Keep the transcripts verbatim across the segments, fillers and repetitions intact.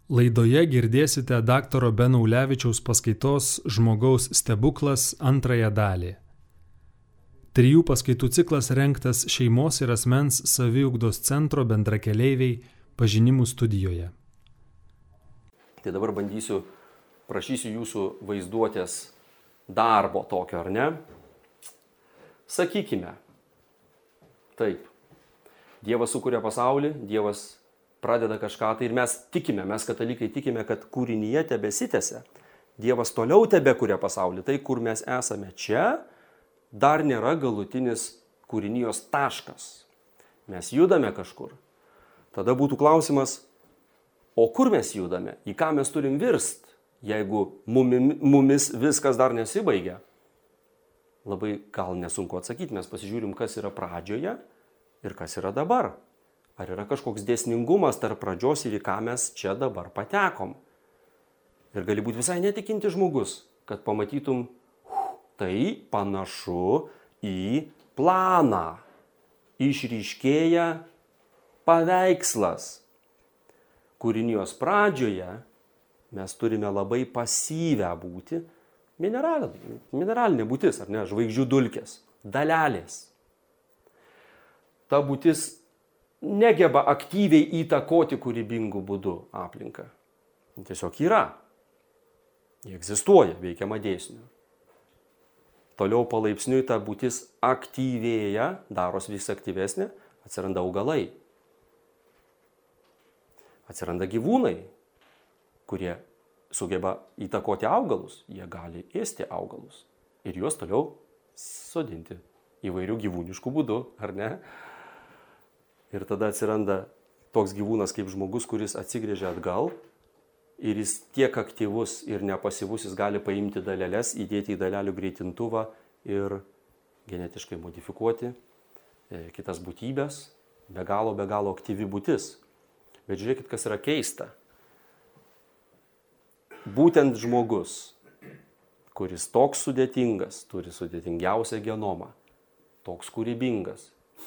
Laidoje girdėsite daktaro Beno Ulevičiaus paskaitos Žmogaus stebuklas antrąją dalį. Trijų paskaitų ciklas rengtas šeimos ir asmens saviugdos centro bendrakeleiviai pažinimų studijoje. Tai dabar bandysiu, prašysiu jūsų vaizduotės darbo tokio, ar ne? Sakykime, taip, Dievas sukuria pasaulį, Dievas pradeda kažką tai ir mes tikime, mes katalikai tikime, kad kūrinyje tebesitęsia. Dievas toliau tebekuria pasaulį. Tai, kur mes esame čia, dar nėra galutinis kūrinijos taškas. Mes judame kažkur. Tada būtų klausimas, o kur mes judame? Į ką mes turim virst, jeigu mumis viskas dar nesibaigia? Labai gal nesunku atsakyti, mes pasižiūrim, kas yra pradžioje ir kas yra dabar. Ar yra kažkoks dėsningumas tarp pradžios ir į ką mes čia dabar patekom? Ir gali būti visai netikinti žmogus, kad pamatytum, tai panašu į planą. Išryškėja paveikslas. Kūrinijos pradžioje mes turime labai pasyvę būti, mineralinė, mineralinė būtis, ar ne, žvaigždžių dulkės, dalelės. Ta būtis negeba aktyviai įtakoti kūrybingų būdų aplinką. Tiesiog yra. Jie egzistuoja, veikiama dėsnių. Toliau palaipsniui ta būtis aktyvėja, daros vis aktyvesnė, atsiranda augalai. Atsiranda gyvūnai, kurie sugeba įtakoti augalus. Jie gali ėsti augalus ir juos toliau sodinti įvairių gyvūniškų būdų, ar ne? Ir tada atsiranda toks gyvūnas kaip žmogus, kuris atsigrėžia atgal ir jis tiek aktyvus ir nepasyvus, jis gali paimti daleles, įdėti į dalelių greitintuvą ir genetiškai modifikuoti kitas būtybės. Be galo, be galo aktyvi būtis. Bet žiūrėkit, kas yra keista. Būtent žmogus, kuris toks sudėtingas, turi sudėtingiausią genomą, toks kūrybingas,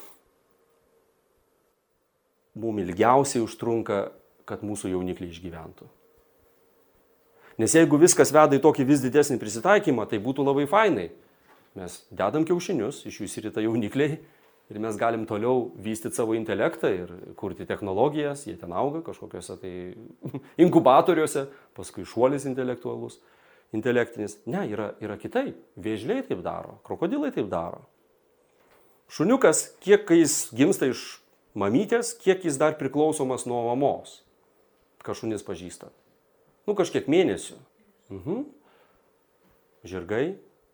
mums ilgiausiai užtrunka, kad mūsų jaunikliai išgyventų. Nes jeigu viskas veda į tokį vis didesnį prisitaikymą, tai būtų labai fainai. Mes dedam kiaušinius, iš jų išsirita jaunikliai ir mes galim toliau vystyti savo intelektą ir kurti technologijas, jie ten auga kažkokiuose tai inkubatoriuose, paskui šuolis intelektualus, intelektinis. Ne, yra, yra kitaip. Vėžliai taip daro, krokodilai taip daro. Šuniukas, kiek kai jis gimsta iš mamytės, kiek jis dar priklausomas nuo mamos, ką šunis pažįsta. Nu, kažkiek mėnesių. Mhm. Žirgai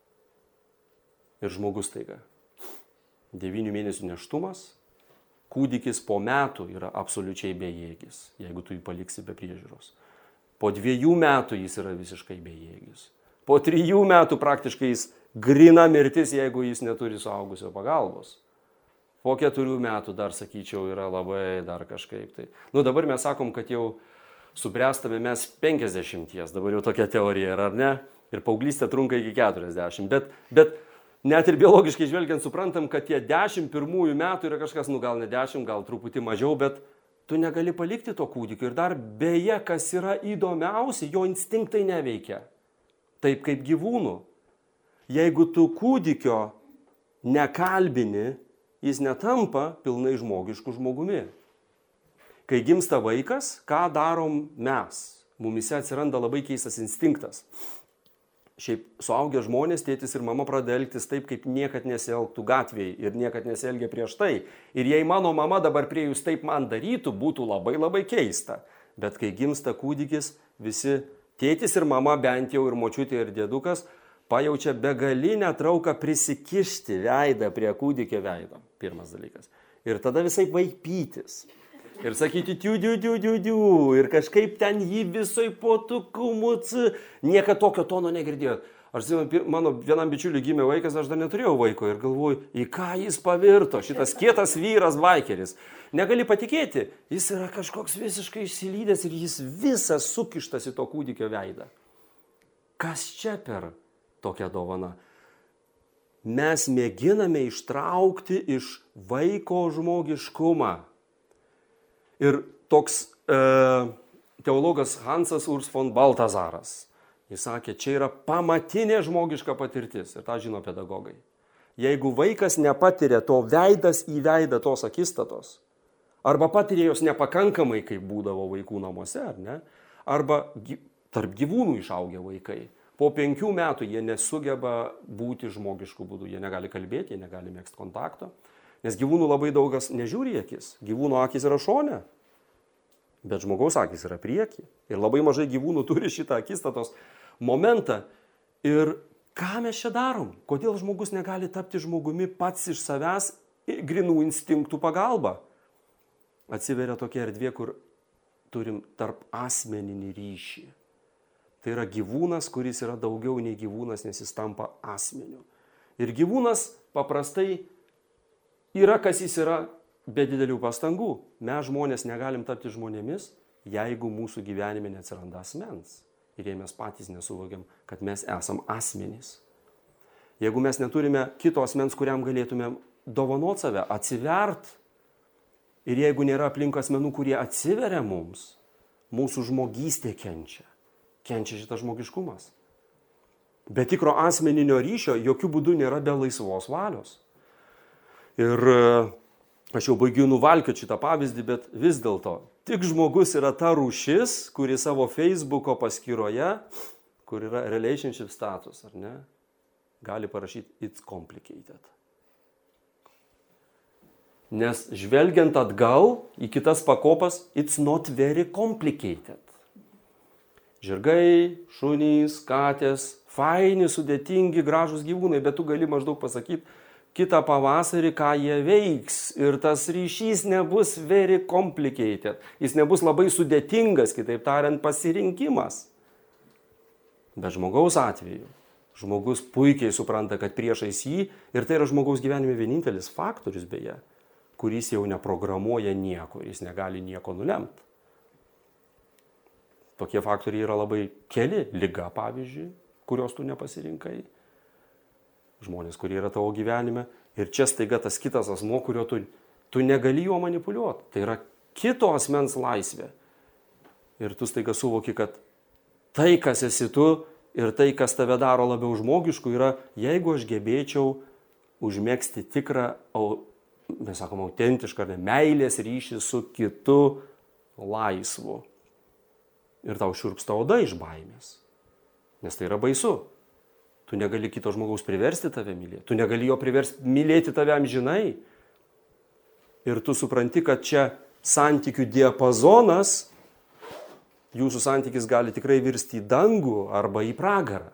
ir žmogus taiga. Devynių mėnesių nėštumas, kūdikis po metų yra absoliučiai bejėgis, jeigu tu jį paliksi be priežiūros. Po dviejų metų jis yra visiškai bejėgis. Po trijų metų praktiškai jis grina mirtis, jeigu jis neturi suaugusio pagalbos. Po keturių metų dar, sakyčiau, yra labai dar kažkaip tai. Nu, dabar mes sakom, kad jau subręstame mes penkiasdešimties, dabar jau tokia teorija yra, ar ne? Ir paauglystė trunka iki keturiasdešimt. Bet, bet net ir biologiškai žvelgiant suprantam, kad tie dešimt pirmųjų metų yra kažkas, nu gal ne dešimt, gal truputį mažiau, bet tu negali palikti to kūdikio. Ir dar beje, kas yra įdomiausia, jo instinktai neveikia. Taip kaip gyvūnų. Jeigu tu kūdikio nekalbini, jis netampa pilnai žmogišku žmogumi. Kai gimsta vaikas, ką darom mes? Mumise atsiranda labai keistas instinktas. Šiaip suaugę žmonės, tėtis ir mama pradeda elgtis taip, kaip niekad nesielgtų gatvėje ir niekad nesielgia prieš tai. Ir jei mano mama dabar prie jūs taip man darytų, būtų labai labai keista. Bet kai gimsta kūdikis, visi tėtis ir mama, bent jau ir močiutė ir dėdukas, pajaučia begalinę trauką prisikišti veidą prie kūdikio veido. Pirmas dalykas. Ir tada visai vaipytis. Ir sakyti tiu, tiu, tiu, tiu, tiu. Ir kažkaip ten jį visai potukumuc. Niekad tokio tono negirdėjot. Aš mano vienam bičiuliui gimė vaikas, aš dar neturėjau vaiko ir galvoju, į ką jis pavirto, šitas kietas vyras baikeris. Negali patikėti, jis yra kažkoks visiškai išsilydęs ir jis visas sukištas į to kūdikio veidą. Kas čia per tokia dovana? Mes mėginame ištraukti iš vaiko žmogiškumą. Ir toks e, teologas Hansas Urs von Baltazaras. Jis sakė, čia yra pamatinė žmogiška patirtis. Ir tą žino pedagogai. Jeigu vaikas nepatiria to veidas į veidą tos akistatos, arba patiria jos nepakankamai, kaip būdavo vaikų namuose, ar ne, arba tarp gyvūnų išaugę vaikai, po penkių metų jie nesugeba būti žmogiškų būdų. Jie negali kalbėti, jie negali mėgsti kontakto. Nes gyvūnų labai daugas nežiūri akis. Gyvūnų akis yra šone, bet žmogaus akis yra prieki. Ir labai mažai gyvūnų turi šitą akistatos momentą. Ir ką mes čia darom? Kodėl žmogus negali tapti žmogumi pats iš savęs grinų instinktų pagalba? Atsiveria tokia erdvė, kur turim tarp asmeninį ryšį. Tai yra gyvūnas, kuris yra daugiau nei gyvūnas, nes jis tampa asmeniu. Ir gyvūnas paprastai yra, kas jis yra, be didelių pastangų. Mes žmonės negalim tapti žmonėmis, jeigu mūsų gyvenime neatsiranda asmens. Ir jei mes patys nesuvokiam, kad mes esam asmenys. Jeigu mes neturime kito asmens, kuriam galėtume dovanot save, atsivert, ir jeigu nėra aplink asmenų, kurie atsiveria mums, mūsų žmogystė kenčia. Kenčia šitas žmogiškumas. Be tikro asmeninio ryšio jokių būdų nėra be laisvos valios. Ir aš jau baigiu nuvalkioti šitą pavyzdį, bet vis dėlto tik žmogus yra ta rūšis, kuri savo Facebooko paskyroje, kur yra relationship status, ar ne, gali parašyti it's complicated. Nes žvelgiant atgal į kitas pakopas, it's not very complicated. Žirgai, šunys, katės, faini, sudėtingi, gražūs gyvūnai, bet tu gali maždaug pasakyti, kitą pavasarį, ką jie veiks. Ir tas ryšys nebus very complicated. Jis nebus labai sudėtingas, kitaip tariant, pasirinkimas. Bet žmogaus atveju, žmogus puikiai supranta, kad priešais jį, ir tai yra žmogaus gyvenime vienintelis faktorius beje, kuris jau neprogramuoja nieko, jis negali nieko nulemti. Tokie faktoriai yra labai keli, liga pavyzdžiui, kurios tu nepasirinkai. Žmonės, kurie yra tavo gyvenime, ir čia staiga tas kitas asmo, kurio tu, tu negali juo manipuliuoti. Tai yra kito asmens laisvė. Ir tu staiga suvoki, kad tai, kas esi tu, ir tai, kas tave daro labiau žmogišku, yra, jeigu aš gebėčiau užmegzti tikrą, mes sakom, autentišką, ne, meilės ryšį su kitu laisvu. Ir tau šiurpsta oda iš baimės. Nes tai yra baisu. Tu negali kito žmogaus priversti tave mylėti. Tu negali jo priversti mylėti tave amžinai. Ir tu supranti, kad čia santykių diapazonas, jūsų santykis gali tikrai virsti į dangų arba į pragarą.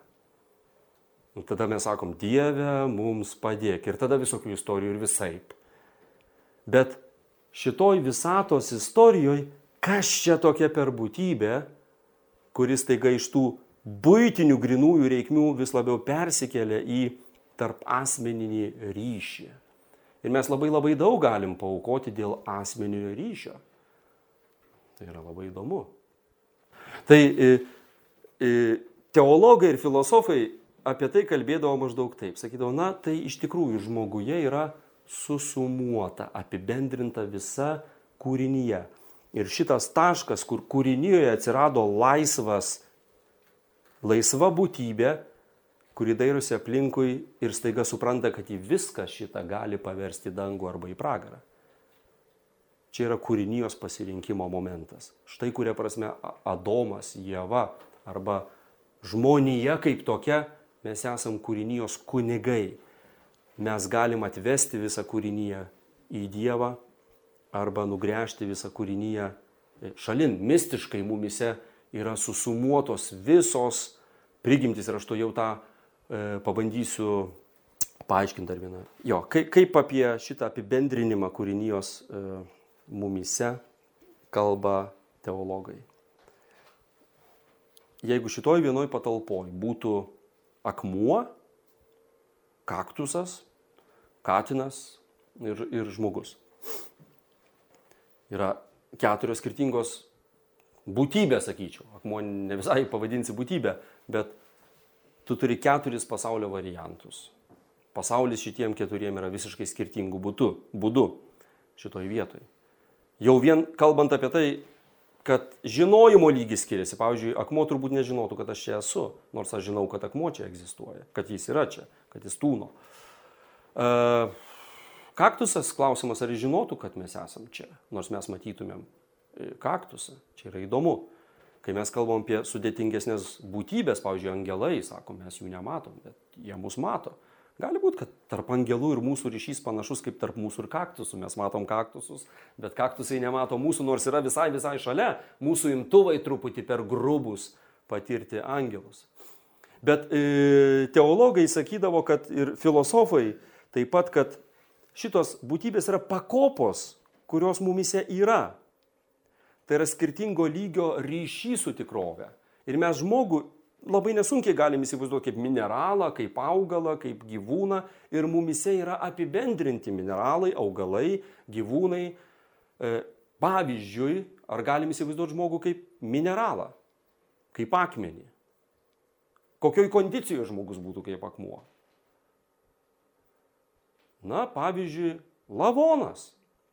Ir tada mes sakom, Dieve, mums padėk. Ir tada visokių istorijų ir visaip. Bet šitoj visatos istorijoje, kas čia tokia per būtybė, kuris taiga iš tų buitinių grinųjų reikmių vis labiau persikelia į tarp asmeninį ryšį. Ir mes labai labai daug galim paaukoti dėl asmeninio ryšio. Tai yra labai įdomu. Tai e, e, teologai ir filosofai apie tai kalbėdavo maždaug taip. Sakydavo, na, tai iš tikrųjų žmoguje yra susumuota, apibendrinta visa kūrinyje. Ir šitas taškas, kur kūrinijoje atsirado laisvas, laisva būtybė, kuri dairosi aplinkui ir staiga supranta, kad į viską šitą gali paversti dangų arba į pragarą. Čia yra kūrinijos pasirinkimo momentas. Štai kuria prasme Adomas, Ieva arba žmonija kaip tokia, mes esam kūrinijos kunigai. Mes galim atvesti visą kūriniją į Dievą arba nugręžti visą kūriniją šalin. Mistiškai mumise yra susumuotos visos prigimtys ir aš to jau tą e, pabandysiu paaiškinti dar vieną. Jo, kaip, kaip apie šitą apibendrinimą kūrinijos e, mumise kalba teologai. Jeigu šitoj vienoj patalpoj būtų akmuo, kaktusas, katinas ir, ir žmogus. Yra keturios skirtingos būtybės, sakyčiau. Akmuo ne visai pavadinsi būtybę, bet tu turi keturis pasaulio variantus. Pasaulis šitiem keturiem yra visiškai skirtingų būdų, būdų šitoj vietoj. Jau vien kalbant apie tai, kad žinojimo lygis skiriasi. Pavyzdžiui, akmuo turbūt nežinotų, kad aš čia esu, nors aš žinau, kad akmuo čia egzistuoja, kad jis yra čia, kad jis tūno. Uh, kaktusas, klausimas, ar jis žinotų, kad mes esam čia, nors mes matytumėm kaktusą. Čia yra įdomu. Kai mes kalbam apie sudėtingesnės būtybės, pavyzdžiui, angelai, sakom, mes jų nematom, bet jie mus mato. Gali būti, kad tarp angelų ir mūsų ryšys panašus kaip tarp mūsų ir kaktusų. Mes matom kaktusus, bet kaktusai nemato mūsų, nors yra visai visai šalia. Mūsų imtuvai truputį per grubus patirti angelus. Bet e, teologai sakydavo, kad ir filosofai taip pat, kad šitos būtybės yra pakopos, kurios mumise yra. Tai yra skirtingo lygio ryšys su tikrove. Ir mes žmogų labai nesunkiai galim įsivaizduoti kaip mineralą, kaip augalą, kaip gyvūną. Ir mumise yra apibendrinti mineralai, augalai, gyvūnai. E, pavyzdžiui, ar galim įsivaizduoti žmogų kaip mineralą, kaip akmenį? Kokioj kondicijoje žmogus būtų kaip akmuo? Na, pavyzdžiui, lavonas.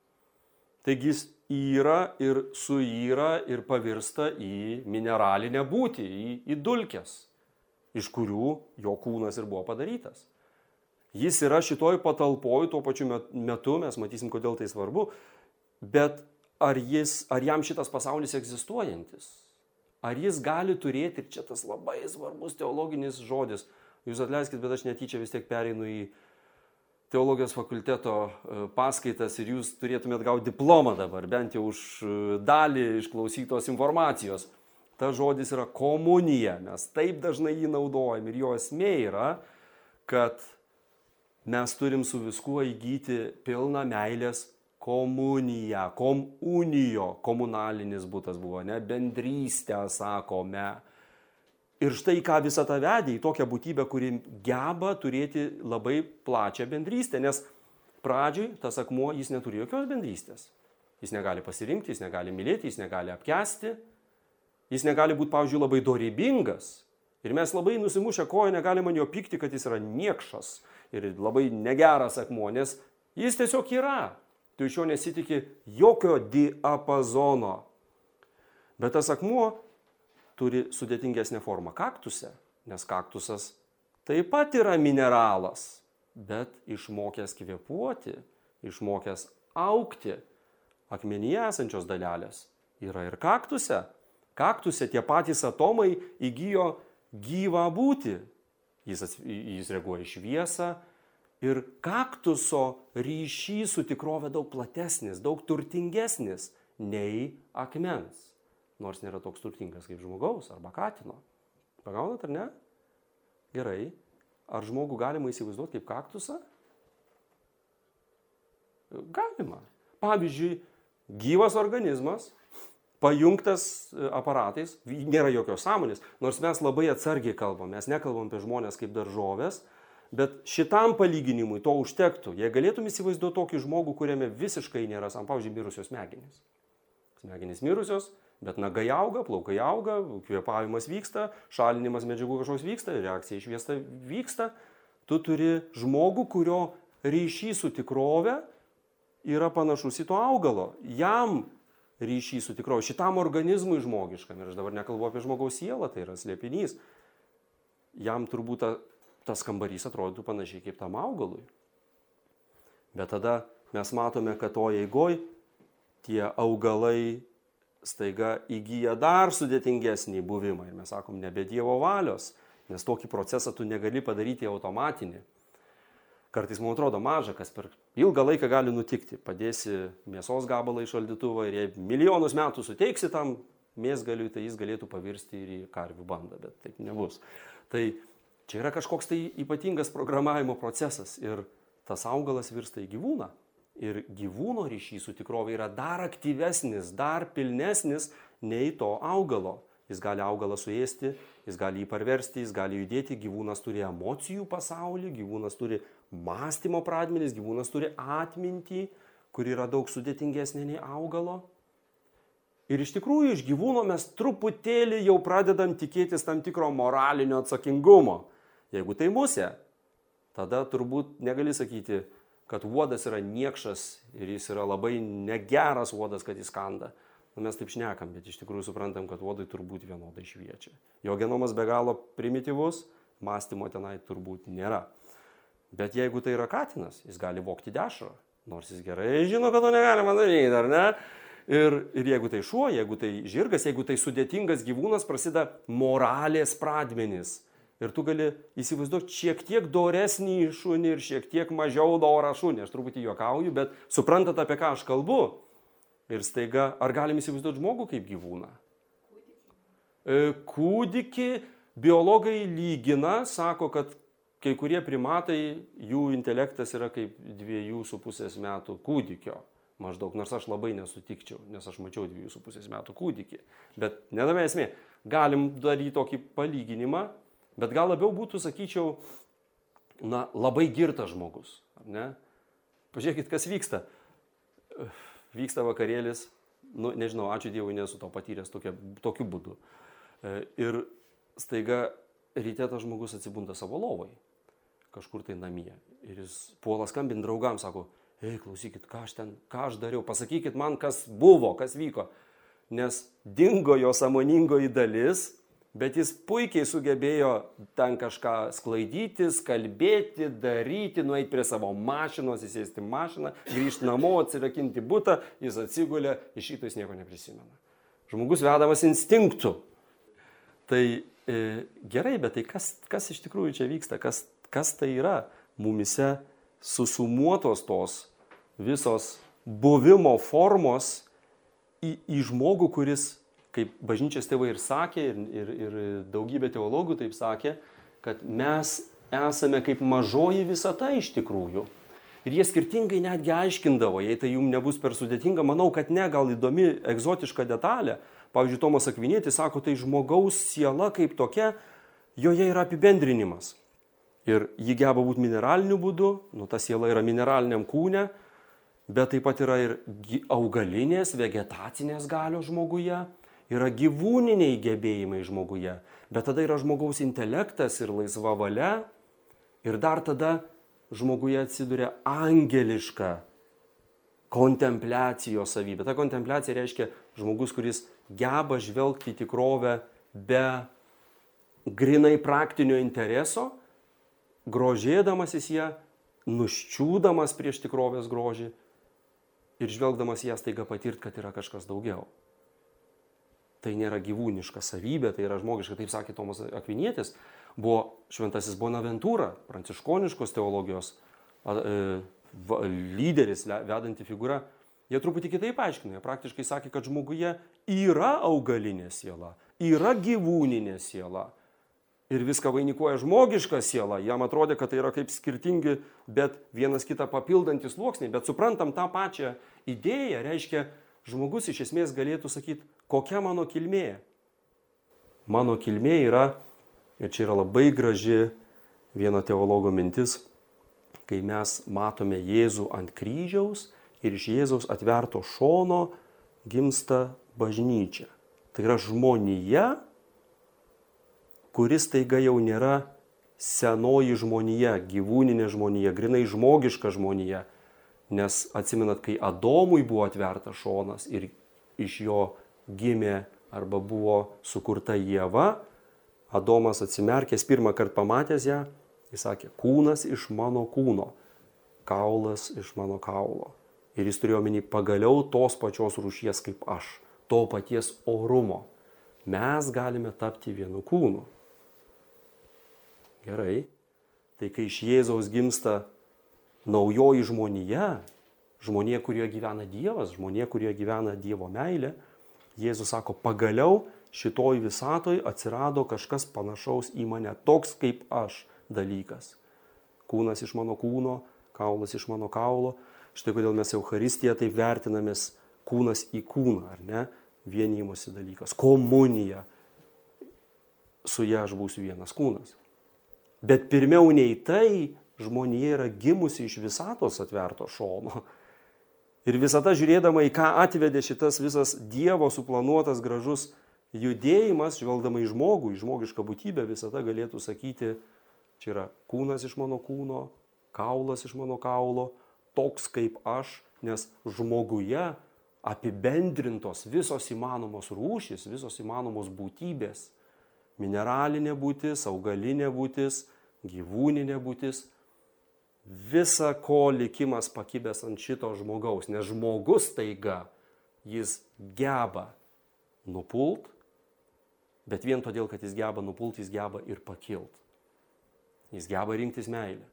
Taigi jis yra ir suyra ir pavirsta į mineralinę būtį, į, į dulkes, iš kurių jo kūnas ir buvo padarytas. Jis yra šitoj patalpoj, tuo pačiu metu, mes matysim, kodėl tai svarbu, bet ar, jis, ar jam šitas pasaulis egzistuojantis? Ar jis gali turėti, ir čia tas labai svarbus teologinis žodis, jūs atleiskit, bet aš netyčia vis tiek pereinu į teologijos fakulteto paskaitas ir jūs turėtumėt gauti diplomą dabar, bent jau už dalį išklausytos informacijos. Ta žodis yra komunija, mes taip dažnai jį naudojam ir jo esmė yra, kad mes turim su viskuo įgyti pilną meilės komuniją, komunijo, komunalinis būtas buvo, ne, bendrystę sakome. Ir štai ką visą tą vedė į tokią būtybę, kuri geba turėti labai plačią bendrystę, nes pradžioj tas akmuo, jis neturi jokios bendrystės. Jis negali pasirinkti, jis negali mylėti, jis negali apkęsti, jis negali būti, pavyzdžiui, labai dorybingas. Ir mes labai nusimušę koją negalime man jo pykti, kad jis yra niekšas ir labai negeras akmuo, nes jis tiesiog yra. Tu iš jo nesitikė jokio diapazono. Bet tas akmuo turi sudėtingesnę formą kaktuse, nes kaktusas taip pat yra mineralas, bet išmokęs kvėpuoti, išmokęs augti, akmenyje esančios dalelės yra ir kaktuse. Kaktuse tie patys atomai įgijo gyvą būtį. Jis, jis reaguoja į šviesą ir kaktuso ryšys su tikrove daug platesnis, daug turtingesnis nei akmens. Nors nėra toks turtingas kaip žmogaus arba katino. Pagaunat ar ne? Gerai. Ar žmogų galima įsivaizduoti kaip kaktusą? Galima. Pavyzdžiui, gyvas organizmas, pajungtas aparatais, nėra jokios sąmonės, nors mes labai atsargiai kalbam, mes nekalbam apie žmonės kaip daržovės, bet šitam palyginimui to užtektų. Jei galėtum įsivaizduoti tokį žmogų, kuriame visiškai nėra sąmonės, pavyzdžiui, mirusios smegenys. Smegenys mirusios, bet nagai auga, plaukai auga, kvėpavimas vyksta, šalinimas medžiagų kažkoks vyksta, reakcija į šviesą vyksta. Tu turi žmogų, kurio ryšys su tikrove yra panašus į to augalo. Jam ryšys su tikrove, šitam organizmui žmogiškam, ir aš dabar nekalbu apie žmogaus sielą, tai yra slėpinys, jam turbūt ta, tas kambarys atrodytų panašiai kaip tam augalui. Bet tada mes matome, kad to eigoj tie augalai staiga įgyja dar sudėtingesnį buvimą. Ir mes sakom, nebe Dievo valios, nes tokį procesą tu negali padaryti automatinį. Kartais man atrodo maža, kas per ilgą laiką gali nutikti. Padėsi mėsos gabalą į šaldytuvą ir jei milijonus metų suteiksi tam mėsgaliui, tai jis galėtų pavirsti ir į karvių bandą, bet taip nebus. Tai čia yra kažkoks tai ypatingas programavimo procesas ir tas augalas virsta į gyvūną. Ir gyvūno ryšys su tikrove yra dar aktyvesnis, dar pilnesnis nei to augalo. Jis gali augalą suėsti, jis gali jį parversti, jis gali judėti, gyvūnas turi emocijų pasaulį, gyvūnas turi mąstymo pradmenis, gyvūnas turi atmintį, kuri yra daug sudėtingesnė nei augalo. Ir iš tikrųjų iš gyvūno mes truputėlį jau pradedam tikėtis tam tikro moralinio atsakingumo. Jeigu tai musė, tada turbūt negali sakyti, kad uodas yra niekšas ir jis yra labai negeras uodas, kad jis kanda. Na, mes taip šnekam, bet iš tikrųjų suprantam, kad uodai turbūt vienodai šviečia. Jo genomas be galo primityvus, mąstymo tenai turbūt nėra. Bet jeigu tai yra katinas, jis gali vogti dešrą, nors jis gerai žino, kad to negalima daryti, ar ne? Ir, ir jeigu tai šuo, jeigu tai žirgas, jeigu tai sudėtingas gyvūnas, prasideda moralės pradmenys. Ir tu gali įsivaizduoti šiek tiek doresnį šunį ir šiek tiek mažiau dorą šunį. Aš truputį juokauju, bet suprantat, apie ką aš kalbu. Ir staiga, ar galim įsivaizduoti žmogų kaip gyvūną? Kūdikį. Kūdikį biologai lygina, sako, kad kai kurie primatai, jų intelektas yra kaip dviejų su pusės metų kūdikio. Maždaug, nors aš labai nesutikčiau, nes aš mačiau dviejų su pusės metų kūdikį. Bet nedame esmė, galim daryti tokį palyginimą, bet gal labiau būtų, sakyčiau, na, labai girtas žmogus. Ar ne? Pažiūrėkit, kas vyksta. Vyksta vakarėlis, nu, nežinau, ačiū Dievui, nesu to patyręs tokia, tokiu būdu. Ir staiga ryte tas žmogus atsibunda savo lovoj, kažkur tai namie. Ir jis puola skambinti draugams, sako, ei, klausykit, ką aš ten, ką aš dariau, pasakykit man, kas buvo, kas vyko. Nes dingo jo sąmoningoji dalis, bet jis puikiai sugebėjo ten kažką sklaidytis, kalbėti, daryti, nueiti prie savo mašinos, įsėsti mašiną, grįžti namo, atsirakinti butą, jis atsigulė, iš šito jis nieko neprisimena. Žmogus vedamas instinktų. Tai e, gerai, bet tai kas, kas iš tikrųjų čia vyksta, kas, kas tai yra mumise susumuotos tos visos buvimo formos į, į žmogų, kuris, kaip bažnyčios tėvai ir sakė, ir, ir, ir daugybė teologų taip sakė, kad mes esame kaip mažoji visata iš tikrųjų. Ir jie skirtingai netgi aiškindavo, jei tai jums nebus per sudėtinga, manau, kad ne, gal įdomi egzotiška detalė. Pavyzdžiui, Tomas Akvinietis sako, tai žmogaus siela kaip tokia, joje yra apibendrinimas. Ir ji geba būti mineraliniu būdu, nu ta siela yra mineraliniam kūne, bet taip pat yra ir augalinės, vegetacinės galios žmoguje, yra gyvūniniai gebėjimai žmoguje, bet tada yra žmogaus intelektas ir laisva valia, ir dar tada žmoguje atsiduria angeliška kontempliacijos savybė. Ta kontempliacija reiškia žmogus, kuris geba žvelgti į tikrovę be grinai praktinio intereso, grožėdamasis ją, nuščiūdamas prieš tikrovės grožį ir žvelgdamas ją staiga patirt, kad yra kažkas daugiau. Tai nėra gyvūniška savybė, tai yra žmogiška, taip sakė Tomas Akvinietis, buvo šventasis Bonaventūra, pranciškoniškos teologijos lyderis, vedanti figūra. Jie truputį kitaip aiškino, jie praktiškai sakė, kad žmoguje yra augalinė siela, yra gyvūninė siela. Ir viską vainikuoja žmogiška siela. Jam atrodė, kad tai yra kaip skirtingi, bet vienas kitą papildantis sluoksniai. Bet suprantam tą pačią idėją, reiškia, žmogus iš esmės galėtų sakyti, kokia mano kilmė. Mano kilmė yra, ir čia yra labai graži vieno teologo mintis, kai mes matome Jėzų ant kryžiaus ir iš Jėzaus atverto šono gimsta bažnyčia. Tai yra žmonija, kuris taiga jau nėra senoji žmonija, gyvūninė žmonija, grinai žmogiška žmonija. Nes atsimenat, kai Adomui buvo atvertas šonas ir iš jo gimė arba buvo sukurta Ieva, Adomas atsimerkęs pirmą kartą pamatęs ją, jis sakė, kūnas iš mano kūno, kaulas iš mano kaulo. Ir jis turėjo omeny pagaliau tos pačios rūšies kaip aš, to paties orumo. Mes galime tapti vienu kūnu. Gerai, tai kai iš Jėzaus gimsta naujoji žmonija, žmonija, kurioje gyvena Dievas, žmonija, kurioje gyvena Dievo meilė, Jėzus sako, pagaliau šitoj visatoj atsirado kažkas panašaus į mane, toks kaip aš dalykas. Kūnas iš mano kūno, kaulas iš mano kaulo. Štai kodėl mes Eucharistiją taip vertinamės kūnas į kūną, ar ne? Vienijimosi dalykas, komunija. Su ja aš būsiu vienas kūnas. Bet pirmiau nei tai, žmonija yra gimusi iš visatos atverto šono. Ir visata žiūrėdama į ką atvedė šitas visas Dievo suplanuotas gražus judėjimas, žvelgdama į žmogų, į žmogišką būtybę, visata galėtų sakyti, čia yra kūnas iš mano kūno, kaulas iš mano kaulo, toks kaip aš, nes žmoguje apibendrintos visos įmanomos rūšys, visos įmanomos būtybės. Mineralinė būtis, augalinė būtis, gyvūninė būtis. Visa ko likimas pakibęs ant šito žmogaus, nes žmogus taiga, jis geba nupult, bet vien todėl, kad jis geba nupult, jis geba ir pakilt. Jis geba rinktis meilę.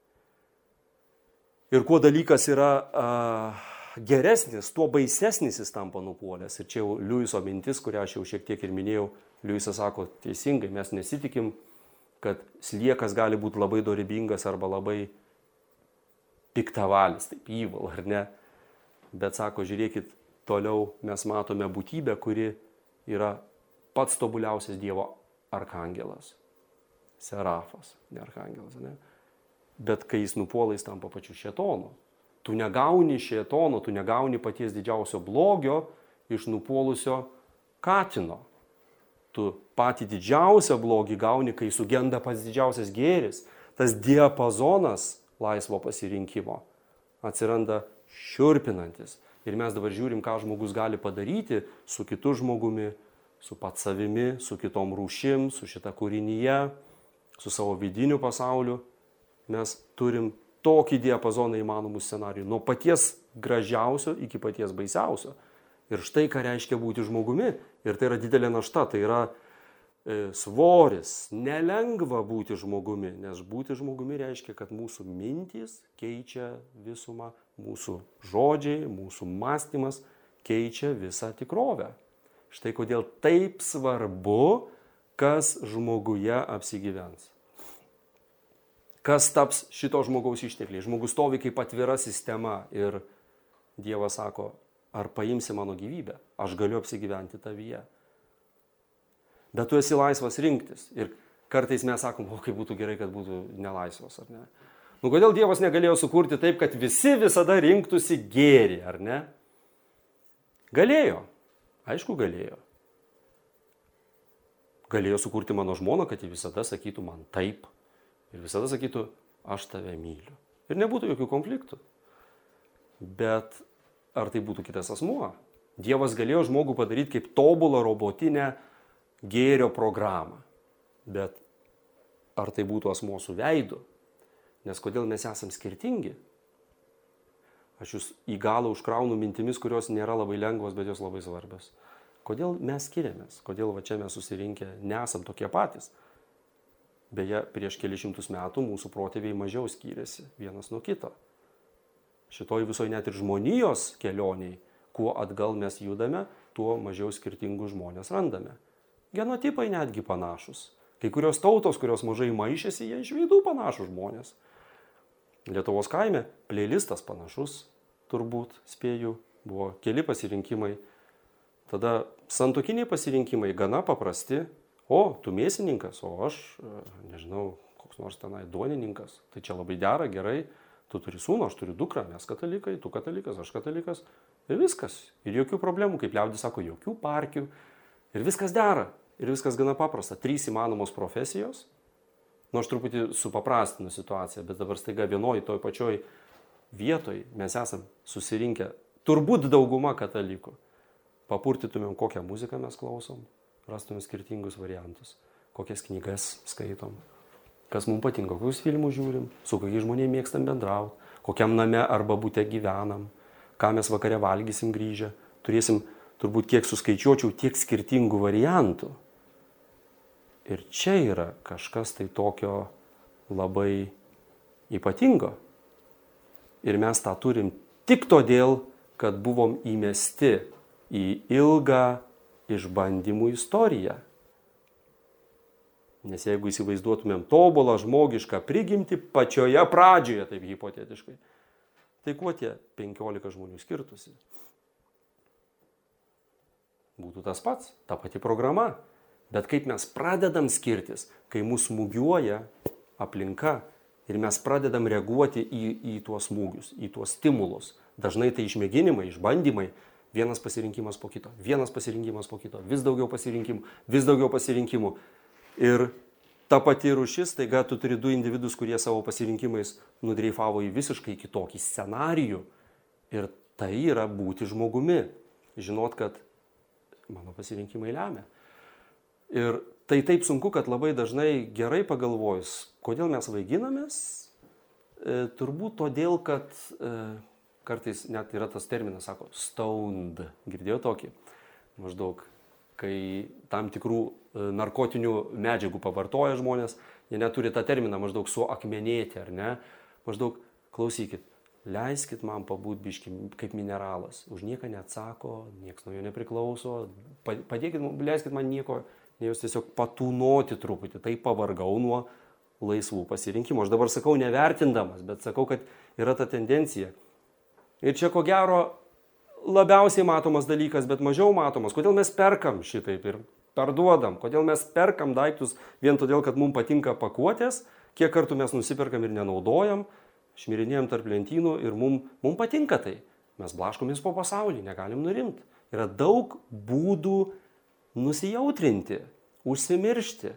Ir kuo dalykas yra uh, geresnis, tuo baisesnis jis tampa nupuolęs. Ir čia jau Liuiso mintis, kurią aš jau šiek tiek ir minėjau. Liuisas sako teisingai, mes nesitikim, kad sliekas gali būti labai dorybingas arba labai piktavalis, taip evil, ar ne? Bet sako, žiūrėkit, toliau mes matome būtybę, kuri yra pats tobuliausias Dievo arkangelas. Serafas, ne arkangelas, ne? Bet kai jis nupuola, jis tampa pačiu šėtonu. Tu negauni šėtono, tu negauni paties didžiausio blogio iš nupuolusio katino. Tu patį didžiausią blogį gauni, kai sugenda pats didžiausias gėris. Tas diapazonas laisvo pasirinkimo atsiranda šiurpinantis. Ir mes dabar žiūrim, ką žmogus gali padaryti su kitu žmogumi, su pats savimi, su kitom rūšim, su šita kūrinyje, su savo vidiniu pasauliu. Mes turim tokį diapazoną įmanomų scenarijų, nuo paties gražiausio iki paties baisiausio. Ir štai ką reiškia būti žmogumi. Ir tai yra didelė našta, tai yra e, svoris. Nelengva būti žmogumi, nes būti žmogumi reiškia, kad mūsų mintys keičia visumą, mūsų žodžiai, mūsų mąstymas keičia visą tikrovę. Štai kodėl taip svarbu, kas žmoguje apsigyvens. Kas taps šito žmogaus ištekliai. Žmogus stovi kaip atvira sistema ir Dievas sako, ar paimsi mano gyvybę, aš galiu apsigyventi tavyje. Bet tu esi laisvas rinktis. Ir kartais mes sakom, o kaip būtų gerai, kad būtų nelaisvas, ar ne? Nu, kodėl Dievas negalėjo sukurti taip, kad visi visada rinktųsi gėrį, ar ne? Galėjo. Aišku, galėjo. Galėjo sukurti mano žmoną, kad ji visada sakytų man taip. Ir visada sakytų, aš tave myliu. Ir nebūtų jokių konfliktų. Bet ar tai būtų kitas asmuo? Dievas galėjo žmogų padaryti kaip tobulą robotinę gėrio programą. Bet ar tai būtų asmuo su veidu? Nes kodėl mes esam skirtingi? Aš jūs į galą užkraunu mintimis, kurios nėra labai lengvos, bet jos labai svarbios. Kodėl mes skiriamės? Kodėl va čia mes susirinkę nesam tokie patys? Beje, prieš kelius šimtus metų mūsų protėviai mažiau skyrėsi vienas nuo kito. Šitoj visoje net ir žmonijos kelioniai, kuo atgal mes judame, tuo mažiau skirtingų žmonės randame. Genotipai netgi panašus. Kai kurios tautos, kurios mažai maišėsi, jie iš veidų panašus žmonės. Lietuvos kaime playlistas panašus, turbūt spėju, buvo keli pasirinkimai. Tada santuokiniai pasirinkimai gana paprasti. O, tu mėsininkas, o aš, nežinau, koks nors tenai duonininkas. Tai čia labai dera, gerai. Tu turi sūnų, aš turiu dukrą, mes katalikai, tu katalikas, aš katalikas. Ir viskas. Ir jokių problemų, kaip liaudis sako, jokių parkių. Ir viskas dera. Ir viskas gana paprasta. Trys įmanomos profesijos. Nu, aš truputį supaprastinu situaciją, bet dabar staiga vienoj, toj pačioj vietoj mes esam susirinkę, turbūt dauguma katalikų. Papurtytumėm, kokią muziką mes klausom, rastumėm skirtingus variantus, kokias knygas skaitom. Kas mums patinka, kokius filmus žiūrim, su kokiais žmonėmis mėgstam bendrauti, kokiam name arba bute gyvenam, ką mes vakare valgysim grįžę. Turėsim, turbūt kiek suskaičiuočiau, tiek skirtingų variantų. Ir čia yra kažkas tai tokio labai ypatingo. Ir mes tą turim tik todėl, kad buvom įmesti į ilgą išbandymų istoriją. Nes jeigu įsivaizduotumėm tobulą žmogišką prigimtį pačioje pradžioje, taip hipotetiškai, tai kuo tie penkiolika žmonių skirtusi? Būtų tas pats, ta pati programa. Bet kaip mes pradedam skirtis, kai mus smūgiuoja aplinka ir mes pradedam reaguoti į, į tuos smūgius, į tuos stimulus. Dažnai tai išmėginimai, išbandymai, vienas pasirinkimas po kito, vienas pasirinkimas po kito, vis daugiau pasirinkimų, vis daugiau pasirinkimų. Ir ta pati rūšis, taiga tu turi du individus, kurie savo pasirinkimais nudreifavo į visiškai kitokį scenarijų. Ir tai yra būti žmogumi. žinot, kad mano pasirinkimai lemia. Ir tai taip sunku, kad labai dažnai gerai pagalvojus, kodėl mes vaiginamės, e, turbūt todėl, kad e, kartais net yra tas terminas, sako, stoned, girdėjau tokį, maždaug, kai tam tikrų e, narkotinių medžiagų pavartoja žmonės, jie neturi tą terminą maždaug suakmenėti, ar ne, maždaug, klausykit, leiskit man pabūt biški kaip mineralas, už nieką neatsako, nieks nuo jo nepriklauso, padėkit, leiskit man nieko, ne jūs tiesiog patūnoti truputį, tai pavargau nuo laisvų pasirinkimų. Aš dabar sakau nevertindamas, bet sakau, kad yra ta tendencija. Ir čia ko gero labiausiai matomas dalykas, bet mažiau matomas. Kodėl mes perkam šitaip ir parduodam? Kodėl mes perkam daiktus vien todėl, kad mums patinka pakuotės, kiek kartų mes nusiperkam ir nenaudojam, šmirinėjom tarp lentynų ir mums mum patinka tai. Mes blaškomės po pasaulį, negalim nurimti. Yra daug būdų nusijautrinti, užsimiršti,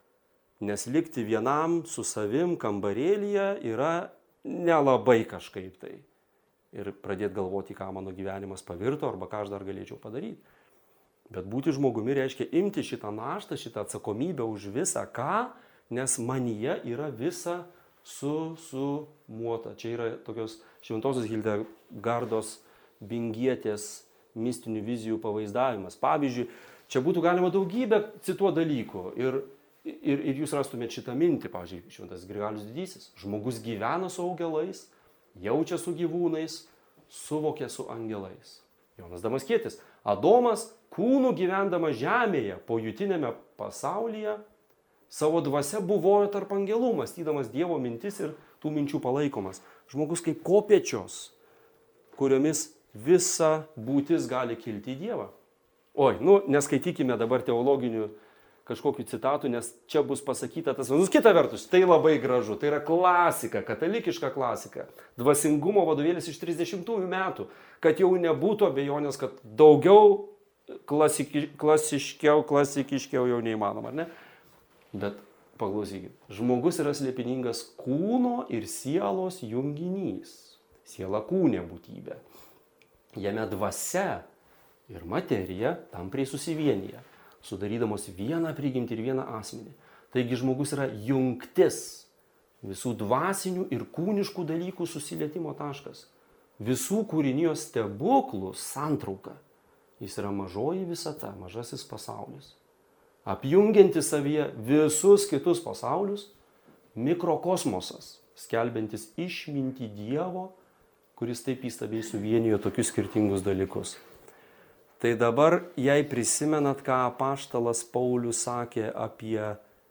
nes likti vienam su savim kambarėlyje yra nelabai kažkaip tai. Ir pradėti galvoti, ką mano gyvenimas pavirto arba ką aš dar galėčiau padaryti. Bet būti žmogumi reiškia imti šitą naštą, šitą atsakomybę už visą ką, nes manyje yra visa su, sumuota. Čia yra tokios šventosios Hildegardos Bingietės mistinių vizijų pavaizdavimas. Pavyzdžiui, čia būtų galima daugybę cituoti dalykų ir, ir, ir jūs rastumėte šitą mintį, pavyzdžiui, Šventas Grigalius Didysis. Žmogus gyvena su augalais, jaučia su gyvūnais, suvokia su angelais. Jonas Damaskietis. Adomas kūnų gyvendamas žemėje, pojutinėme pasaulyje, savo dvasia buvojo tarp angelų, mąstydamas Dievo mintis ir tų minčių palaikomas. Žmogus kaip kopėčios, kuriomis visa būtis gali kilti į Dievą. Oi, nu, neskaitykime dabar teologinių kažkokių citatų, nes čia bus pasakyta tas, nu, kita vertus, tai labai gražu, tai yra klasika, katalikiška klasika, dvasingumo vadovėlis iš trisdešimtųjų metų, kad jau nebūtų abejonės, kad daugiau klasiki, klasiškiau, klasikiškiau jau neįmanoma, ar ne? Bet paklausykit, žmogus yra slėpiningas kūno ir sielos junginys, siela kūnė būtybė, jame dvasia ir materija tampriai susivienyje, sudarydamos vieną prigimtį ir vieną asmenį. Taigi žmogus yra jungtis, visų dvasinių ir kūniškų dalykų susilietimo taškas, visų kūrinijos stebuklų santrauka. Jis yra mažoji visata, mažasis pasaulis, apjungianti savyje visus kitus pasaulius, mikrokosmosas, skelbiantis išmintį Dievo, kuris taip įstabiai suvienijo tokius skirtingus dalykus. Tai dabar, jei prisimenat, ką apaštalas Paulius sakė apie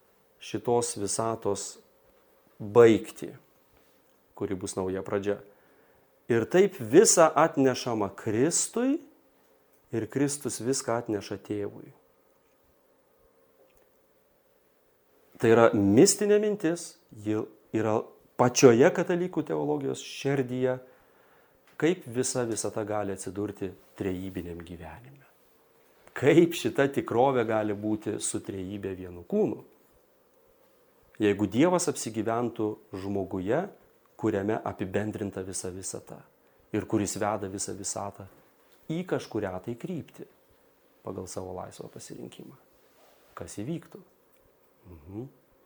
šitos visatos baigtį, kuri bus nauja pradžia. Ir taip visa atnešama Kristui ir Kristus viską atneša Tėvui. Tai yra mistinė mintis, ji yra pačioje katalikų teologijos šerdyje, kaip visa visata gali atsidurti trejybiniam gyvenime. Kaip šita tikrovė gali būti su trejybė vienu kūnu. Jeigu Dievas apsigyventų žmoguje, kuriame apibendrinta visa visata ir kuris veda visą visatą į kažkurią tai kryptį pagal savo laisvą pasirinkimą. Kas įvyktų? Mhm.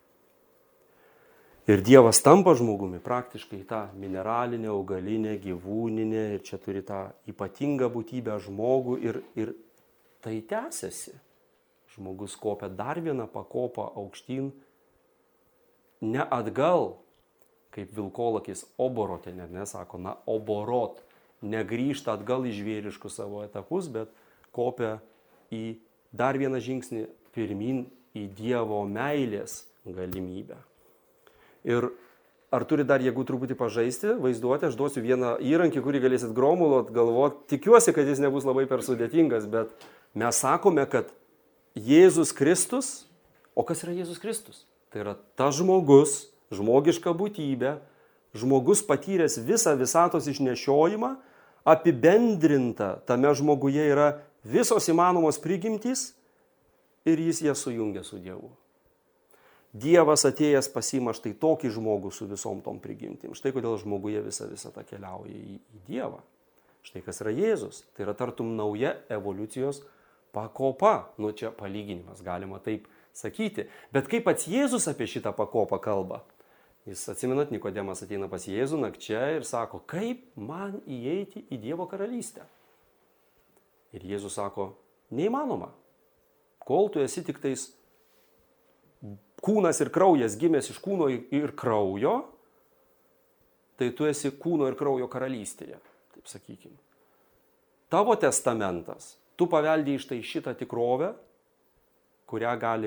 Ir Dievas tampa žmogumi praktiškai tą mineralinę, augalinę, gyvūninę ir čia turi tą ypatingą būtybę žmogų ir, ir tai tęsiasi. Žmogus kopia dar vieną pakopą aukštyn, ne atgal, kaip vilkolakis oborotė, net nesako, na oborot, negrįžta atgal į žvėriškus savo etapus, bet kopia į dar vieną žingsnį pirmin į Dievo meilės galimybę. Ir ar turi dar jėgų truputį pažaisti, vaizduoti, aš duosiu vieną įrankį, kurį galėsit gromulot, galvot. Tikiuosi, kad jis nebus labai per sudėtingas, bet mes sakome, kad Jėzus Kristus, o kas yra Jėzus Kristus? Tai yra tas žmogus, žmogiška būtybė, žmogus patyręs visą visatos išnešiojimą, apibendrinta tame žmoguje yra visos įmanomos prigimtys ir jis jas sujungia su Dievu. Dievas atėjęs pasiima štai tokį žmogų su visom tom prigimtim. Štai kodėl žmoguje visa visata keliauja į, į Dievą. Štai kas yra Jėzus. Tai yra tartum nauja evoliucijos pakopa. Nu, čia palyginimas, galima taip sakyti. Bet kaip pats Jėzus apie šitą pakopą kalba? Jis, atsimenat, Nikodemas ateina pas Jėzų nakčia ir sako, kaip man įeiti į Dievo karalystę? Ir Jėzus sako, neįmanoma. Kol tu esi tik tais kūnas ir kraujas gimęs iš kūno ir kraujo, tai tu esi kūno ir kraujo karalystėje, taip sakykime. Tavo testamentas, tu paveldėjai štai šitą tikrovę, kurią gali...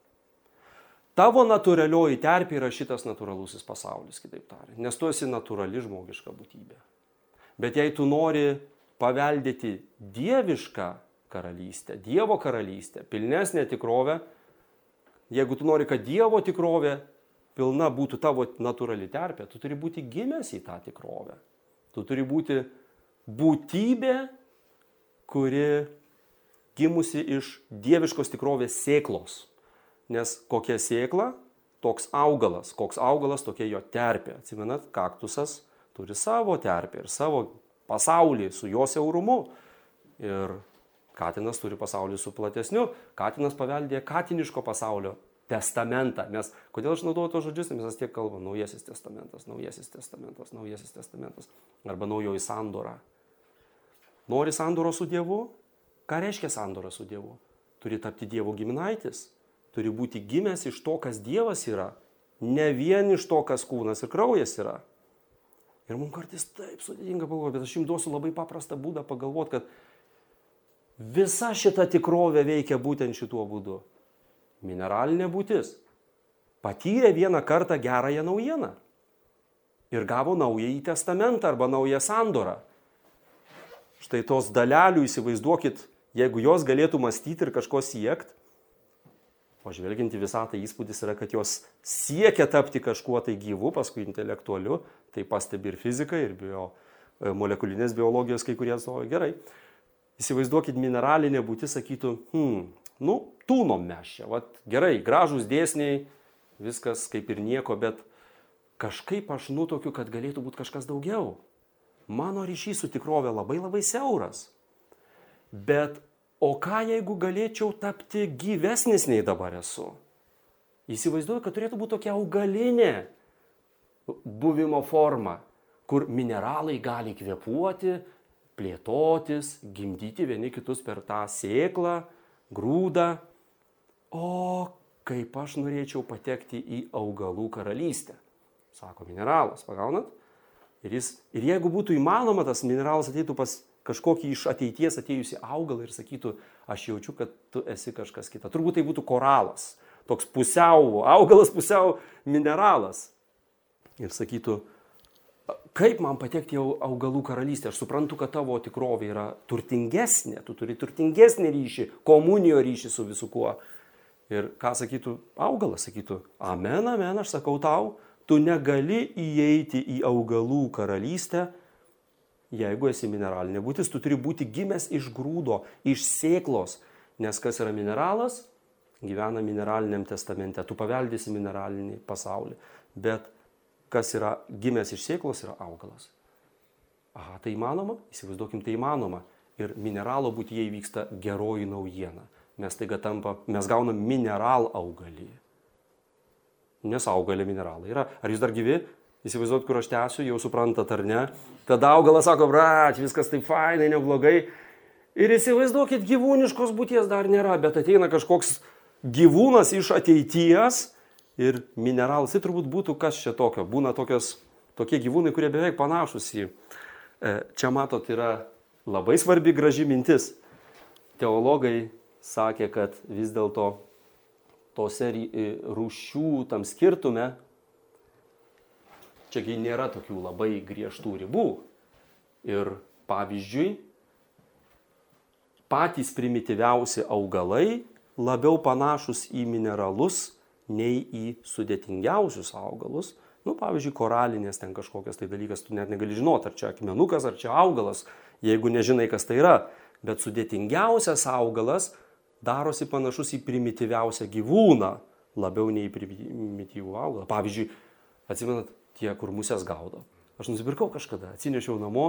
Tavo natūralioji terpė yra šitas natūralusis pasaulis, kitaip tariant, nes tu esi natūrali žmogiška būtybė. Bet jei tu nori paveldėti dievišką karalystę, Dievo karalystę, pilnesnę tikrovę, jeigu tu nori, kad Dievo tikrovė pilna būtų tavo natūrali terpė, tu turi būti gimęs į tą tikrovę. Tu turi būti būtybė, kuri gimusi iš dieviškos tikrovės sėklos. Nes kokia sėkla, toks augalas. Koks augalas, tokia jo terpė. Atsimenat, kaktusas turi savo terpę ir savo pasaulį su jo siaurumu. Ir katinas turi pasaulį su platesniu. Katinas paveldė katiniško pasaulio testamentą. Nes kodėl aš naudoju tos žodžius, nes mes tiek kalbame naujasis testamentas, naujasis testamentas, naujasis testamentas. Arba naujoji sandora. Nori sandoro su Dievu? Ką reiškia sandora su Dievu? Turi tapti Dievo giminaitis. Turi būti gimęs iš to, kas Dievas yra. Ne vien iš to, kas kūnas ir kraujas yra. Ir mums kartais taip sudėtinga pagalvoti, bet aš jums duosiu labai paprastą būdą pagalvoti, kad visa šita tikrovė veikia būtent šituo būdu. Mineralinė būtis patyrė vieną kartą gerąją naujieną ir gavo naująjį testamentą arba naują sandorą. Štai tos dalelių įsivaizduokit, jeigu jos galėtų mąstyti ir kažko siekti, o žvelgiant į visatą įspūdis yra, kad jos siekia tapti kažkuo tai gyvu, paskui intelektualiu, tai pastebi ir fizika, ir bio, molekulinės biologijos kai kurie atstovai. Gerai. Įsivaizduokit, mineralinė būtis sakytų, hm, nu, tūnom mes čia, vat, gerai, gražūs dėsniai, viskas kaip ir nieko, bet kažkaip aš nutokiu, kad galėtų būti kažkas daugiau. Mano ryšys su tikrove labai labai siauras. Bet o ką jeigu galėčiau tapti gyvesnis nei dabar esu? Įsivaizduoju, kad turėtų būti tokia augalinė buvimo forma, kur mineralai gali kvėpuoti, plėtotis, gimdyti vieni kitus per tą sėklą, grūdą. O kaip aš norėčiau patekti į augalų karalystę, sako mineralas, pagaunat? Ir, jis, ir jeigu būtų įmanoma, tas mineralas ateitų pas kažkokį iš ateities atėjusi augalą ir sakytų, aš jaučiu, kad tu esi kažkas kita. Turbūt tai būtų koralas, toks pusiau augalas, pusiau mineralas. Ir sakytų, kaip man patekti į augalų karalystę? Aš suprantu, kad tavo tikrovė yra turtingesnė, tu turi turtingesnį ryšį, komunijo ryšį su visu kuo. Ir ką sakytų augalas? Sakytų, amen, amen, aš sakau tau, tu negali įeiti į augalų karalystę, jeigu esi mineralinė būtis, tu turi būti gimęs iš grūdo, iš sėklos. Nes kas yra mineralas? Gyvena mineraliniam testamente. Tu paveldėsi mineralinį pasaulį. Bet kas yra gimęs iš sėklos, yra augalas. Aha, tai įmanoma? Įsivaizduokim, tai įmanoma. Ir mineralo būtyje įvyksta geroji naujiena. Mes taiga tampa, mes gaunam mineral augalį. Nes augalė mineralai yra. Ar jūs dar gyvi? Įsivaizduot, kur aš tęsiu, jau suprantat ar ne. Tada augalas sako, brat, viskas taip fainai, neblogai. Ir įsivaizduokit, gyvūniškos būties dar nėra, bet ateina kažkoks gyvūnas iš ateities ir mineralas. Tai turbūt būtų kas čia tokio. Būna tokios, tokie gyvūnai, kurie beveik panašus į... Čia matot, yra labai svarbi graži mintis. Teologai sakė, kad vis dėlto tose rūšių tam skirtume, čiagi nėra tokių labai griežtų ribų. Ir pavyzdžiui, patys primityviausi augalai labiau panašus į mineralus nei į sudėtingiausius augalus. Nu, pavyzdžiui, koralinės ten kažkokias tai dalykas, tu net negali žinoti, ar čia akmenukas, ar čia augalas, jeigu nežinai, kas tai yra. Bet sudėtingiausias augalas darosi panašus į primityviausią gyvūną, labiau nei į primityvų augalą. Pavyzdžiui, atsimenat, tie, kur musės gaudo. Aš nusipirkau kažkada, atsinešiau namo,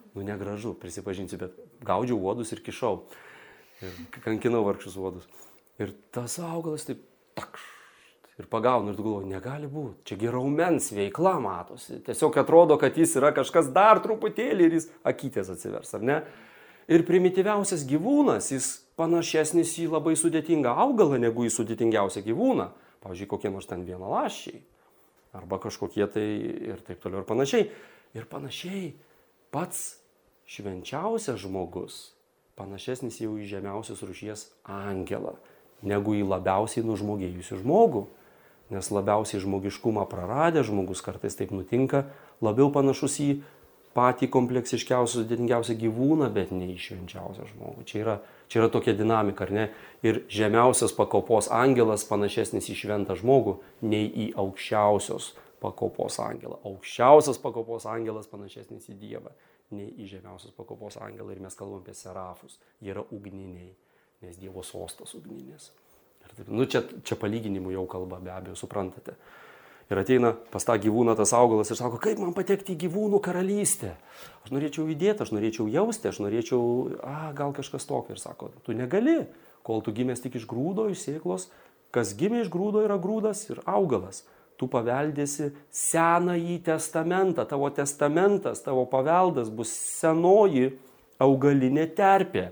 Nu, negražu, prisipažinsiu, bet gaudžiau uodus ir kišau. Ir kankinau vargšus uodus. Ir tas augalas taip takš. Ir pagaunu ir tu galvoji, negali būti. Čia gi raumens veikla matosi. Tiesiog atrodo, kad jis yra kažkas dar truputėlį ir jis akytės atsivers, ar ne? Ir primityviausias gyvūnas, jis panašesnis į labai sudėtingą augalą, negu į sudėtingiausią gyvūną. Pavyzdžiui, kokie nors ten vienaląsčiai. Arba kažkokie tai ir taip toliau ir panašiai. Ir panašiai pats švenčiausias žmogus panašesnis jau į žemiausios rūšies angelą, negu į labiausiai nužmogėjusių žmogų. Nes labiausiai žmogiškumą praradę, žmogus kartais taip nutinka, labiau panašus į patį kompleksiškiausią, sudėtingiausią gyvūną, bet ne į švenčiausią žmogų. Čia yra, čia yra tokia dinamika, ar ne? Ir žemiausios pakopos angelas panašesnis į šventą žmogų, nei į aukščiausios pakopos angelą. Aukščiausios pakopos angelas panašesnis į Dievą, nei į žemiausios pakopos angelą. Ir mes kalbam apie serafus. Jie yra ugniniai, nes Dievo sostas ugninis. Ir taip, nu čia, čia palyginimų jau kalba, be abejo, suprantate. Ir ateina pas tą gyvūną tas augalas ir sako, kaip man patekti į gyvūnų karalystę? Aš norėčiau judėti, aš norėčiau jausti, aš norėčiau, a, gal kažkas tokio. Ir sako, tu negali, kol tu gimęs tik iš grūdo, iš sėklos. Kas gimė iš grūdo yra grūdas ir augalas. Tu paveldėsi senąjį testamentą, tavo testamentas, tavo paveldas bus senoji augalinė terpė.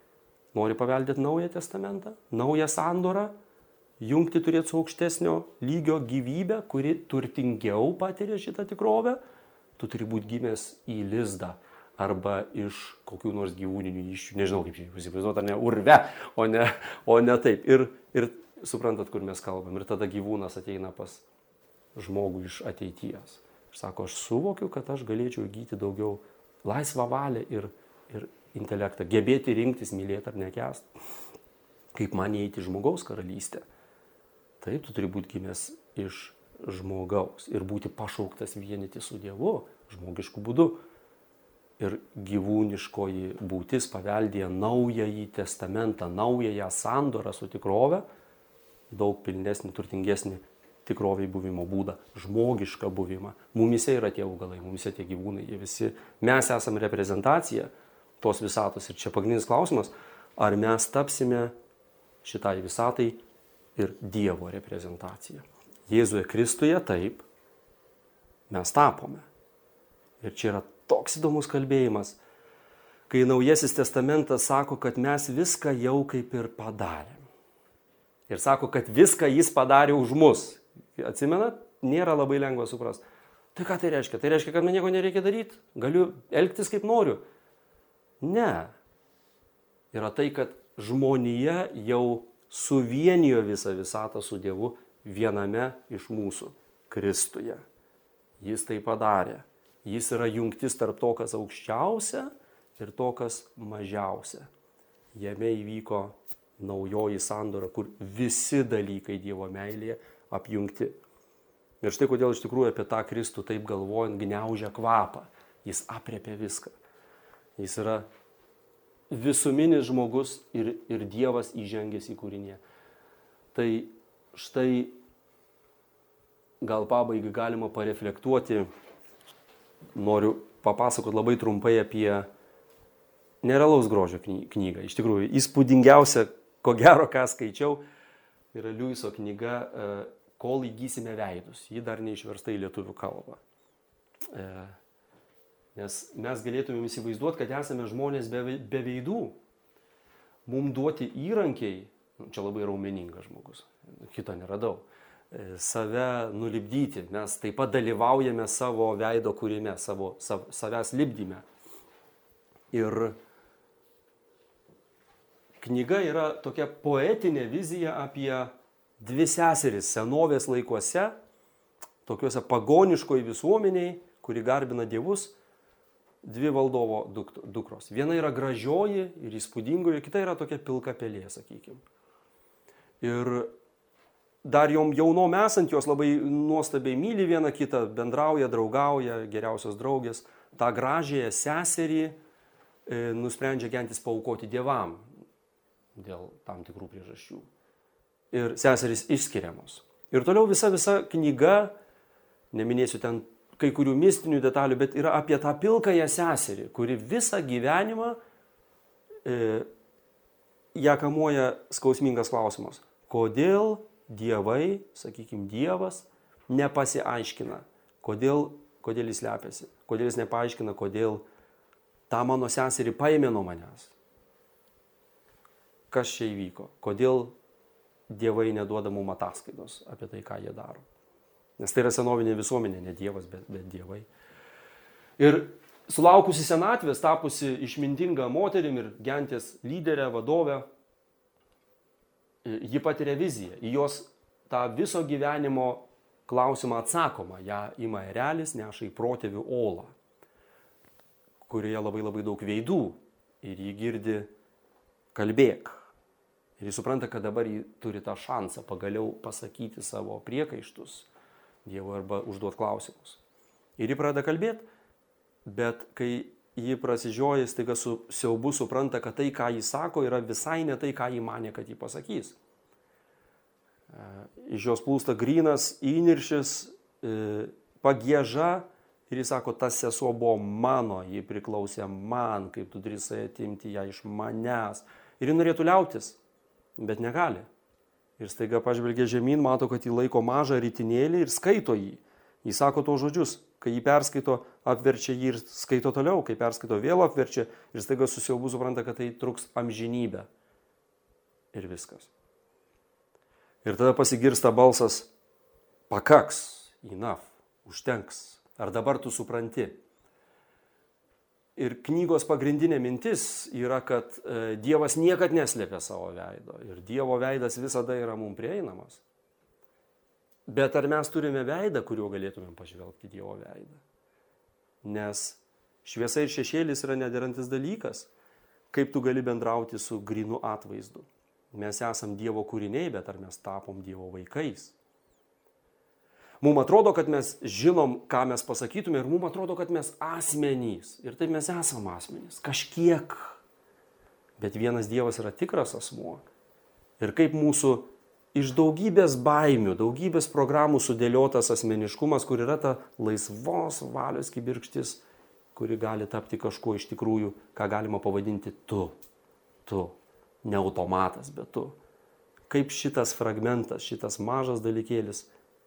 Nori paveldėti naują testamentą, naują sandorą, jungti turėti su aukštesnio lygio gyvybę, kuri turtingiau patiria šitą tikrovę, tu turi būti gimęs į lizdą arba iš kokių nors gyvūninių iščių, nežinau kaip čia įsivaizduoti, ar ne, urve, o ne, o ne taip. Ir, ir suprantat, kur mes kalbam. Ir tada gyvūnas ateina pas žmogų iš ateities. Ir sako, aš suvokiu, kad aš galėčiau įgyti daugiau laisvą valią ir, ir intelektą, gebėti rinktis, mylėti ar nekęsti. Kaip man įeiti žmogaus karalystę? Taip, tu turi būti gimęs iš žmogaus ir būti pašauktas vienyti su Dievu, žmogišku būdu. Ir gyvūniškoji būtis paveldėja naująjį testamentą, naująją sandorą su tikrove, daug pilnesnį, turtingesnį tikroviai buvimo būdą, žmogišką buvimą. Mumise yra tie augalai, mumise tie gyvūnai, jie visi. Mes esame reprezentacija tos visatos. Ir čia pagrindinis klausimas, ar mes tapsime šitai visatai ir Dievo reprezentacija. Jėzuje Kristuje taip mes tapome. Ir čia yra toks įdomus kalbėjimas, kai Naujasis testamentas sako, kad mes viską jau kaip ir padarėm. Ir sako, kad viską jis padarė už mus. Atsimenat, nėra labai lengva suprasti. Tai ką tai reiškia? Tai reiškia, kad man nieko nereikia daryti? Galiu elgtis kaip noriu? Ne. Yra tai, kad žmonija jau suvienijo visą visatą su Dievu viename iš mūsų, Kristuje. Jis tai padarė. Jis yra jungtis tarp to, kas aukščiausia ir to, kas mažiausia. Jame įvyko naujoji sandora, kur visi dalykai Dievo meilėje apjungti. Ir štai kodėl iš tikrųjų apie tą Kristų taip galvojant gniaužia kvapą. Jis apriepia viską. Jis yra visuminis žmogus ir, ir Dievas įžengęs į kūrinį. Tai štai gal pabaigai galima pareflektuoti. Noriu papasakoti labai trumpai apie nerealaus grožio knygą. Iš tikrųjų, įspūdingiausia, ko gero, ką skaičiau, yra Liuiso knyga Kol įgysime veidus. Ji dar neišversta į lietuvių kalbą. E, nes mes galėtumėm įsivaizduoti, kad esame žmonės be, be veidų. Mums duoti įrankiai, čia labai raumeningas žmogus, kito neradau, e, save nulipdyti. Mes taip pat dalyvaujame savo veido kūrime, savo, sav, savęs lipdyme. Ir knyga yra tokia poetinė vizija apie dvi seseris senovės laikuose, tokiuose pagoniškoj visuomeniai, kuri garbina dievus, dvi valdovo dukros. Viena yra gražioji ir įspūdingoji, kita yra tokia pilka pelė, sakykime. Ir dar jom jaunom esant, jos labai nuostabiai myli vieną kitą, bendrauja, draugauja, geriausios draugės. tą gražiąją seserį nusprendžia gentis paaukoti dievam dėl tam tikrų priežasčių. Ir seserys išskiriamos. Ir toliau visa visa knyga, neminėsiu ten kai kurių mistinių detalių, bet yra apie tą pilkąją seserį, kuri visą gyvenimą e, ją kamuoja skausmingas klausimas. Kodėl dievai, sakykime, Dievas nepasiaiškina, kodėl, kodėl jis slepiasi, kodėl jis nepaaiškina, kodėl tą mano seserį paėmė nuo manęs. Kas čia įvyko? Kodėl dievai neduoda mums ataskaitos apie tai, ką jie daro? Nes tai yra senovinė visuomenė, ne Dievas, bet, bet dievai. Ir sulaukusi senatvės, tapusi išmintinga moterim ir gentės lyderė, vadovė, ji patiria viziją. Į jos tą viso gyvenimo klausimą atsakoma. Ja ima erelis, neša į protėvių olą, kurioje labai labai daug veidų. Ir ji girdi kalbėk. Ir ji supranta, kad dabar ji turi tą šansą pagaliau pasakyti savo priekaištus Dievui arba užduoti klausimus. Ir ji pradeda kalbėti, bet kai ji prasižioja, staiga su siaubu supranta, kad tai, ką ji sako, yra visai ne tai, ką ji manė, kad ji pasakys. Iš jos plūsta grynas įniršis, pagieža ir jis sako, tas sesuo buvo mano, ji priklausė man, kaip tu drįsai atimti ją iš manęs. Ir ji norėtų liautis, bet negali. Ir staiga pažvelgia žemyn, mato, kad jį laiko mažą ritinėlį ir skaito jį. Jis sako to žodžius, kai jį perskaito, apverčia jį ir skaito toliau, kai perskaito vėl apverčia ir staiga su siaubu supranta, kad tai truks amžinybę. Ir viskas. Ir tada pasigirsta balsas, pakaks, enough, užtenks. Ar dabar tu supranti? Ir knygos pagrindinė mintis yra, kad e, Dievas niekad neslėpia savo veido. Ir Dievo veidas visada yra mums prieinamas. Bet ar mes turime veidą, kuriuo galėtumėm pažvelgti Dievo veidą? Nes šviesa ir šešėlis yra nederantis dalykas. Kaip tu gali bendrauti su grynu atvaizdu? Mes esam Dievo kūriniai, bet ar mes tapom Dievo vaikais? Mums atrodo, kad mes žinom, ką mes pasakytume ir mums atrodo, kad mes asmenys. Ir taip mes esam asmenys. Kažkiek. Bet vienas Dievas yra tikras asmuo. Ir kaip mūsų iš daugybės baimių, daugybės programų sudėliotas asmeniškumas, kur yra ta laisvos valios kibirkštis, kuri gali tapti kažkuo iš tikrųjų, ką galima pavadinti tu. Tu. Ne automatas, bet tu. Kaip šitas fragmentas, šitas mažas dalykėlis,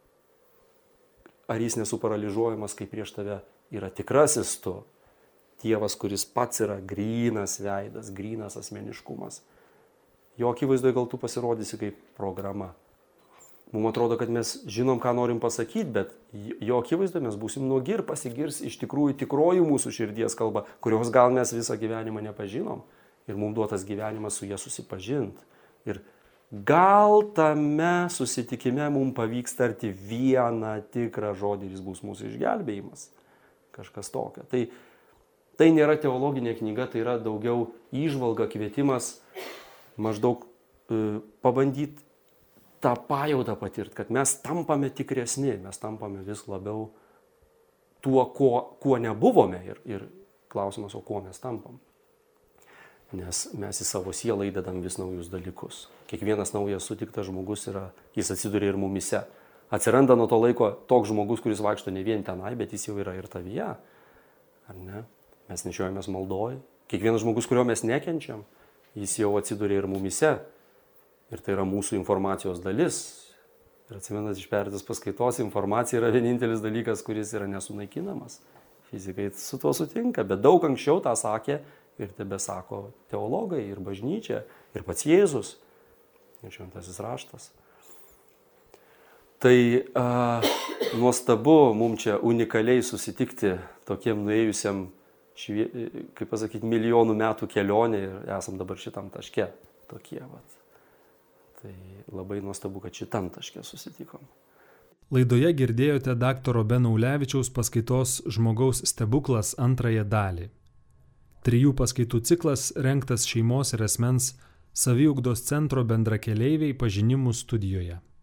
ar jis nesuparalyžuojamas, kai prieš tave yra tikrasis tu, Dievas, kuris pats yra grynas veidas, grynas asmeniškumas. Jo akivaizdoje gal tu pasirodysi kaip programa. Mums atrodo, kad mes žinom, ką norim pasakyti, bet jo akivaizdoje mes būsim nuogi ir pasigirs iš tikrųjų tikroji mūsų širdies kalba, kurios gal mes visą gyvenimą nepažinom. Ir mums duotas gyvenimas su ja susipažinti. Ir gal tame susitikime mums pavyks tarti vieną tikrą žodį ir jis bus mūsų išgelbėjimas. Kažkas tokio. Tai, tai nėra teologinė knyga, tai yra daugiau įžvalga, kvietimas maždaug e, pabandyti tą pajautą patirti, kad mes tampame tikresni, mes tampame vis labiau tuo, kuo, kuo nebuvome ir, ir klausimas, o kuo mes tampam. Nes mes į savo sielą įdedam vis naujus dalykus. Kiekvienas naujas sutiktas žmogus yra, jis atsiduria ir mumise. Atsiranda nuo to laiko toks žmogus, kuris vaikšto ne vien tenai, bet jis jau yra ir tavyje. Ar ne? Mes nešiojamės maldoj. Kiekvienas žmogus, kurio mes nekenčiam, jis jau atsiduria ir mumise. Ir tai yra mūsų informacijos dalis. Ir atsimenat iš perėtos paskaitos, informacija yra vienintelis dalykas, kuris yra nesunaikinamas. Fizikai su tuo sutinka, bet daug anksčiau tą sakė ir tebe sako teologai, ir bažnyčia, ir pats Jėzus, ir šventasis raštas. Tai a, nuostabu mums čia unikaliai susitikti tokiem nuėjusiam, švie, kaip pasakyti, milijonų metų kelionė ir esam dabar šitam taške tokie. Vat. Tai labai nuostabu, kad šitam taške susitikom. Laidoje girdėjote daktaro Beno Ulevičiaus paskaitos Žmogaus stebuklas antrąją dalį. Trijų paskaitų ciklas rengtas šeimos ir asmens saviugdos centro bendrakeleiviai pažinimų studijoje.